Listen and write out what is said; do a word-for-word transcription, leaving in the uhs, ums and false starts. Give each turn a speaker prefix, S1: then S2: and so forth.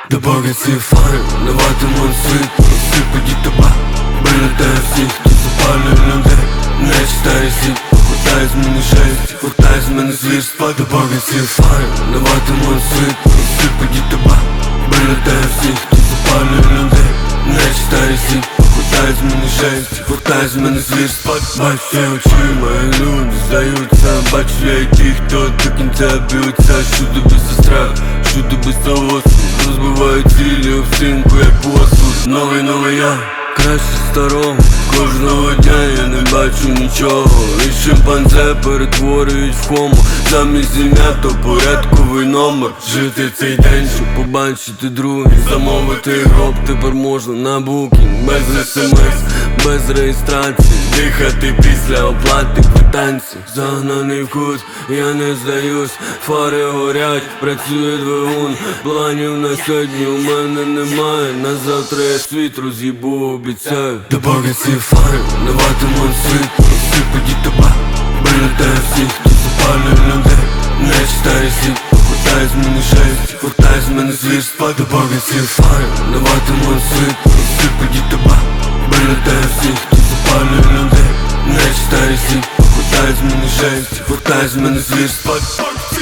S1: Добавить ці фари, даватиму світ, розсипаді тебе. Вилітає всіх, хто запалює людей. Не читає світ, хватай з мене жесть, хватай з мене звірства. Добавить ці фари, даватиму світ, розсипаді тебе. Вилітає всіх, хто запалює людей. Не читає світ, хватай з мене жесть, хватай з мене звірства. Бачу я очима, і люди здаються. Бачу я і ті, хто до кінця б'ються. Щодо без страх, щодо без того. Розбиваю цілі об стінку, як посуд. Новий, новий я, краще старого. Кожного дня я не бачу нічого. І шимпанзе перетворюють в хомо. Замість ім'я то порядковий номер. Жити цей день, щоб побачити другий. Замовити гроб тепер можна на букінг. Без смс, без реєстрації. Дихати після оплати квитанцій. Загнаний в кут, я не здаюсь. Фари горять, працює двигун. Планів на сьогодні у мене немає. На завтра я світ роз'їбу, обіцяю. Добавить ці фари, даватиму світ, розсипаді тебе. Вилітає всіх, хто запалює людей. Не читає світ, хватай з мене жесть, хватай з мене звірства. Добавить ці фари, даватиму світ, розсипаді тебе. Вилітає всіх, хто запалює людей. Не читає світ, хватай з мене жесть, хватай з мене звірства.